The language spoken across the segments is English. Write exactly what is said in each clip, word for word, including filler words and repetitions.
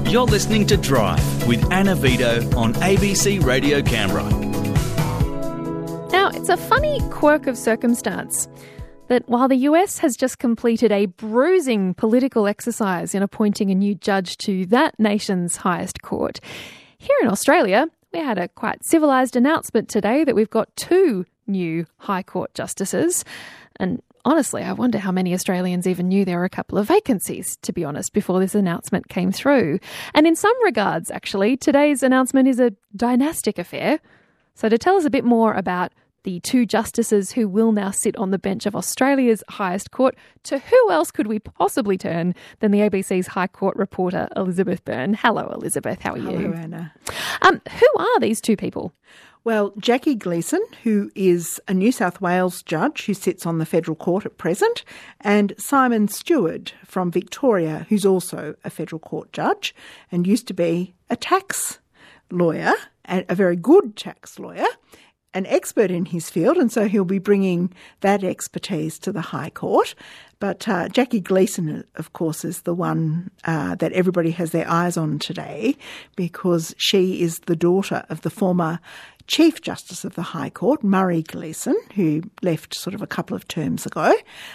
You're listening to Drive with Anna Vito on A B C Radio Canberra. Now, it's a funny quirk of circumstance that while the U S has just completed a bruising political exercise in appointing a new judge to that nation's highest court, here in Australia, we had a quite civilised announcement today that we've got two new High Court justices. And honestly, I wonder how many Australians even knew there were a couple of vacancies, to be honest, before this announcement came through. And in some regards, actually, today's announcement is a dynastic affair. So to tell us a bit more about the two justices who will now sit on the bench of Australia's highest court, to who else could we possibly turn than the A B C's High Court reporter, Elizabeth Byrne. Hello, Elizabeth. How are Hello, you? Hello, Anna. Um, who are these two people? Well, Jackie Gleeson, who is a New South Wales judge who sits on the federal court at present, and Simon Stewart from Victoria, who's also a federal court judge and used to be a tax lawyer, a very good tax lawyer, an expert in his field, and so he'll be bringing that expertise to the High Court. But uh, Jackie Gleeson, of course, is the one uh, that everybody has their eyes on today because she is the daughter of the former Chief Justice of the High Court, Murray Gleeson, who left sort of a couple of terms ago.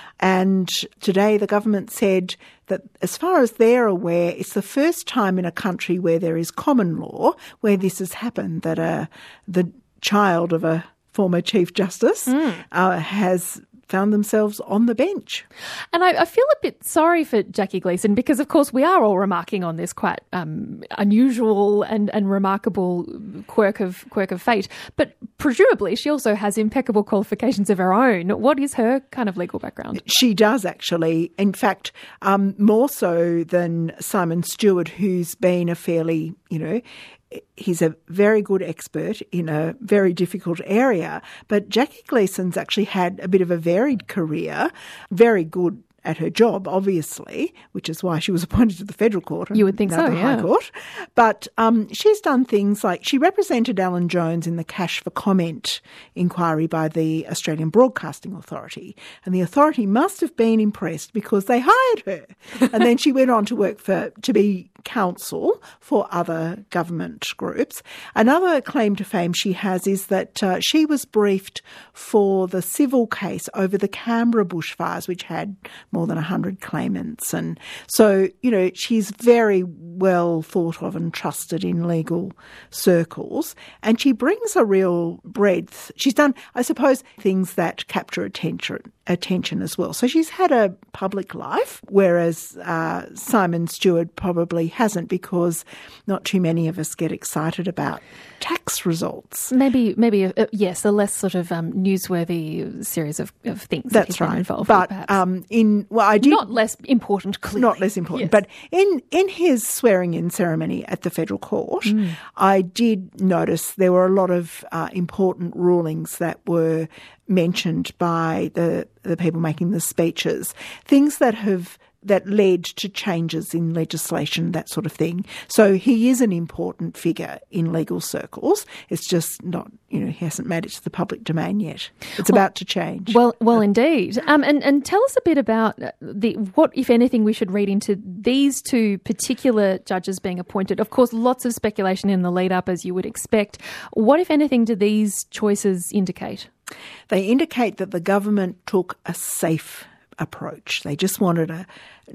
And today the government said that as far as they're aware, it's the first time in a country where there is common law where this has happened, that uh, the child of a former Chief Justice mm. uh, has found themselves on the bench. And I, I feel a bit sorry for Jackie Gleeson because, of course, we are all remarking on this quite um, unusual and, and remarkable quirk of quirk of fate. But presumably she also has impeccable qualifications of her own. What is her kind of legal background? She does, actually. In fact, um, more so than Simon Stewart, who's been a fairly, you know, he's a very good expert in a very difficult area. But Jackie Gleeson's actually had a bit of a varied career, very good at her job, obviously, which is why she was appointed to the federal court. You would think so, the yeah. High Court. But um, she's done things like she represented Alan Jones in the Cash for Comment inquiry by the Australian Broadcasting Authority. And the authority must have been impressed because they hired her. And then she went on to work for to be counsel for other government groups. Another claim to fame she has is that uh, she was briefed for the civil case over the Canberra bushfires, which had more than one hundred claimants. And so, you know, she's very well thought of and trusted in legal circles. And she brings a real breadth. She's done, I suppose, things that capture attention attention as well. So she's had a public life, whereas uh, Simon Stewart probably hasn't, because not too many of us get excited about tax results. Maybe, maybe a, yes, a less sort of um, newsworthy series of, of things. That's that right. Involved but with, um, in well, I did not less important. Clearly. Not less important. Yes. But in in his swearing-in ceremony at the federal court, mm. I did notice there were a lot of uh, important rulings that were mentioned by the the people making the speeches, things that have that led to changes in legislation, that sort of thing. So he is an important figure in legal circles. It's just not, you know, he hasn't made it to the public domain yet. It's well, about to change. Well, well, indeed. Um, and, and tell us a bit about the what, if anything, we should read into these two particular judges being appointed. Of course, lots of speculation in the lead-up, as you would expect. What, if anything, do these choices indicate? They indicate that the government took a safe approach. They just wanted a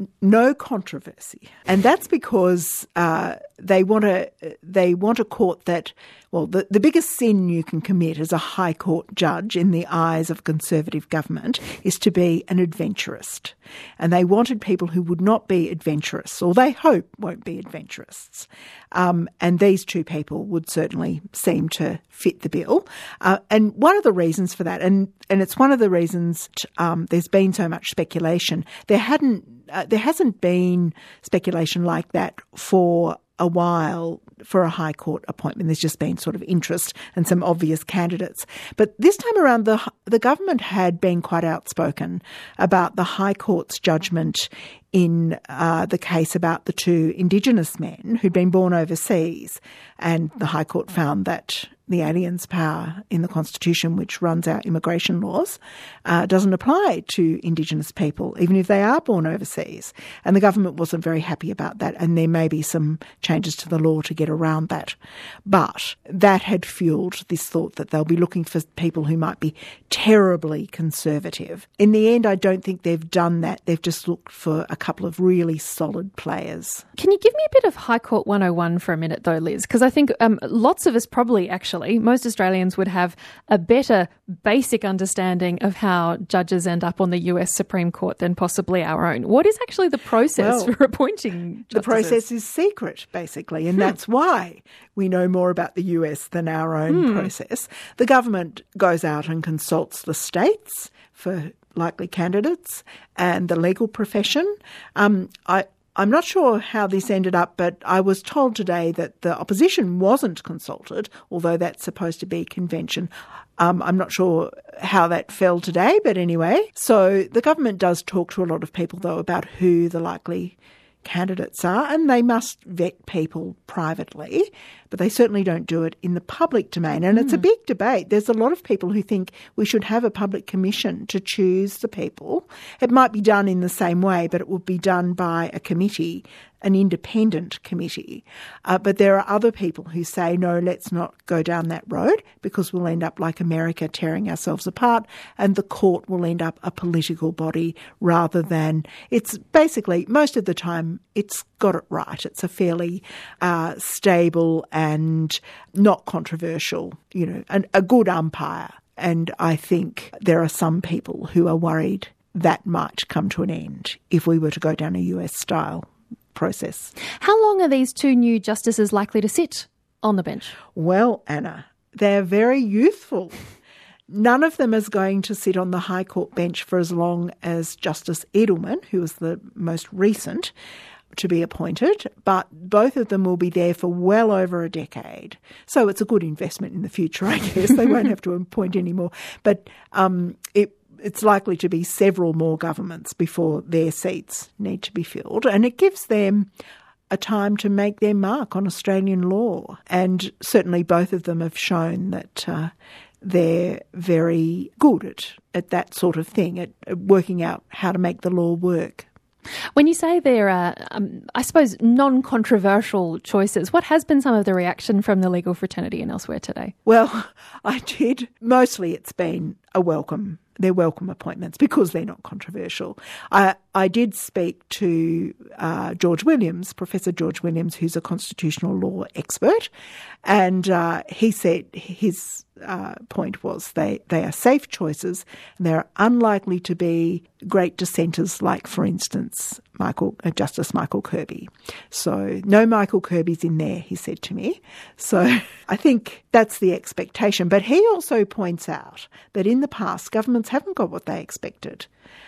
no controversy, and that's because uh, they want a they want a court that, well, the, the biggest sin you can commit as a High Court judge in the eyes of a Conservative government is to be an adventurist, and they wanted people who would not be adventurous, or they hope won't be adventurists. Um, and these two people would certainly seem to fit the bill. Uh, and one of the reasons for that, and and it's one of the reasons um, there's been so much speculation. There hadn't. Uh, there hasn't been speculation like that for a while for a High Court appointment. There's just been sort of interest and some obvious candidates. But this time around, the the government had been quite outspoken about the High Court's judgment in uh, the case about the two Indigenous men who'd been born overseas, and the High Court found that the aliens' power in the Constitution, which runs our immigration laws, uh, doesn't apply to Indigenous people, even if they are born overseas. And the government wasn't very happy about that, and there may be some changes to the law to get around that. But that had fuelled this thought that they'll be looking for people who might be terribly conservative. In the end, I don't think they've done that. They've just looked for a couple of really solid players. Can you give me a bit of High Court one oh one for a minute though, Liz? Because I think um, lots of us probably actually most Australians would have a better basic understanding of how judges end up on the U S Supreme Court than possibly our own. What is actually the process well, for appointing justices? The process is secret, basically, and hmm. that's why we know more about the U S than our own hmm. process. The government goes out and consults the states for likely candidates and the legal profession. Um, I I'm not sure how this ended up, but I was told today that the opposition wasn't consulted, although that's supposed to be convention. Um, I'm not sure how that fell today, but anyway. So the government does talk to a lot of people, though, about who the likely candidates are, and they must vet people privately, but they certainly don't do it in the public domain. And mm. it's a big debate. There's a lot of people who think we should have a public commission to choose the people. It might be done in the same way, but it would be done by a committee, an independent committee. Uh, but there are other people who say, no, let's not go down that road because we'll end up like America, tearing ourselves apart, and the court will end up a political body rather than, it's basically, most of the time, it's got it right. It's a fairly uh, stable and not controversial, you know, an, a good umpire. And I think there are some people who are worried that might come to an end if we were to go down a U S style process. How long are these two new justices likely to sit on the bench? Well, Anna, they're very youthful. None of them is going to sit on the High Court bench for as long as Justice Edelman, who was the most recent to be appointed, but both of them will be there for well over a decade. So it's a good investment in the future, I guess. They won't have to appoint anymore. But um, it It's likely to be several more governments before their seats need to be filled. And it gives them a time to make their mark on Australian law. And certainly both of them have shown that uh, they're very good at, at that sort of thing, at, at working out how to make the law work. When you say there are, um, I suppose, non-controversial choices, what has been some of the reaction from the legal fraternity and elsewhere today? Well, I did. Mostly it's been a welcome. They're welcome appointments because they're not controversial. I, I did speak to uh, George Williams, Professor George Williams, who's a constitutional law expert, and uh, he said his uh, point was they, they are safe choices and they're unlikely to be great dissenters like, for instance, Michael uh, Justice Michael Kirby. So no Michael Kirby's in there, he said to me. So I think that's the expectation. But he also points out that in the past, governments haven't got what they expected.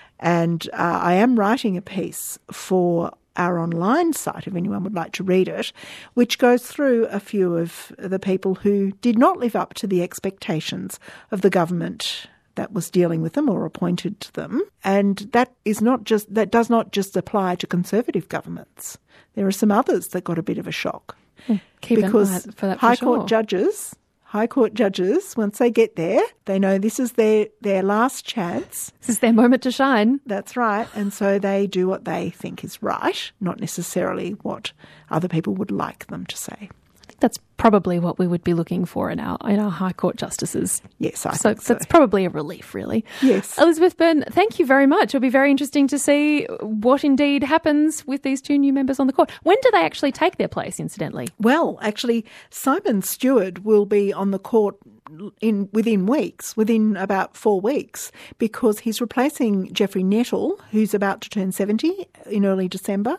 And uh, I am writing a piece for our online site, if anyone would like to read it, which goes through a few of the people who did not live up to the expectations of the government that was dealing with them or appointed to them. And that is not just that does not just apply to Conservative governments. There are some others that got a bit of a shock. Keep because for that for High sure. Court judges High Court judges, once they get there, they know this is their, their last chance. This is their moment to shine. That's right. And so they do what they think is right, not necessarily what other people would like them to say. I think that's probably what we would be looking for in our in our High Court justices. Yes, I so think so. That's probably a relief, really. Yes. Elizabeth Byrne, thank you very much. It'll be very interesting to see what indeed happens with these two new members on the court. When do they actually take their place, incidentally? Well, actually, Simon Stewart will be on the court in within weeks, within about four weeks, because he's replacing Jeffrey Nettle, who's about to turn seventy in early December.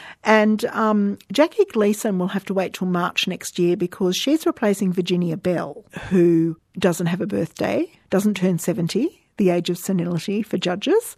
And um, Jackie Gleeson will have to wait till March next year because she's replacing Virginia Bell, who doesn't have a birthday, doesn't turn seventy, the age of senility for judges,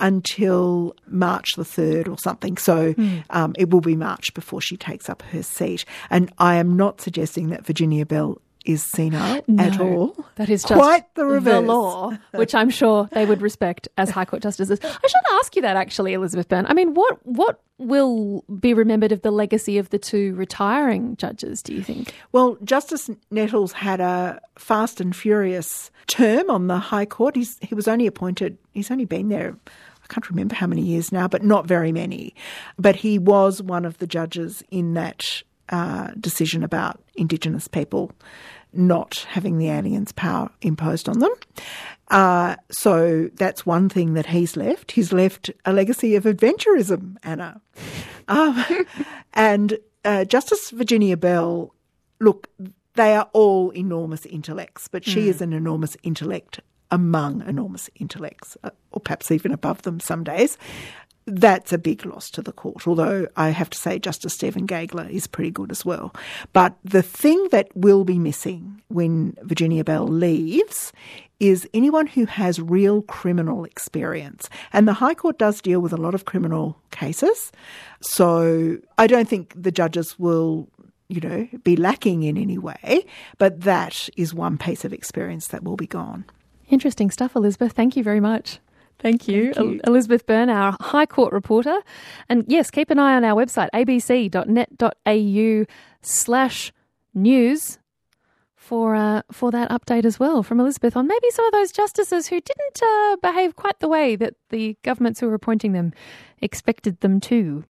until March the third or something. So mm. um, it will be March before she takes up her seat. And I am not suggesting that Virginia Bell is senile no, at all. That is just quite the reverse. The law, which I'm sure they would respect as High Court justices. I should ask you that actually, Elizabeth Byrne. I mean, what what will be remembered of the legacy of the two retiring judges, do you think? Well, Justice Nettles had a fast and furious term on the High Court. He's, he was only appointed, he's only been there, I can't remember how many years now, but not very many. But he was one of the judges in that uh, decision about Indigenous people not having the aliens' power imposed on them. Uh, so that's one thing that he's left. He's left a legacy of adventurism, Anna. Um, and uh, Justice Virginia Bell, look, they are all enormous intellects, but she mm. is an enormous intellect among enormous intellects, uh, or perhaps even above them some days. That's a big loss to the court, although I have to say Justice Stephen Gageler is pretty good as well. But the thing that will be missing when Virginia Bell leaves is anyone who has real criminal experience. And the High Court does deal with a lot of criminal cases, so I don't think the judges will, you know, be lacking in any way, but that is one piece of experience that will be gone. Interesting stuff, Elizabeth. Thank you very much. Thank you. Thank you. Elizabeth Byrne, our High Court reporter. And yes, keep an eye on our website, abc.net.au slash news for uh, for that update as well from Elizabeth on maybe some of those justices who didn't uh, behave quite the way that the governments who were appointing them expected them to.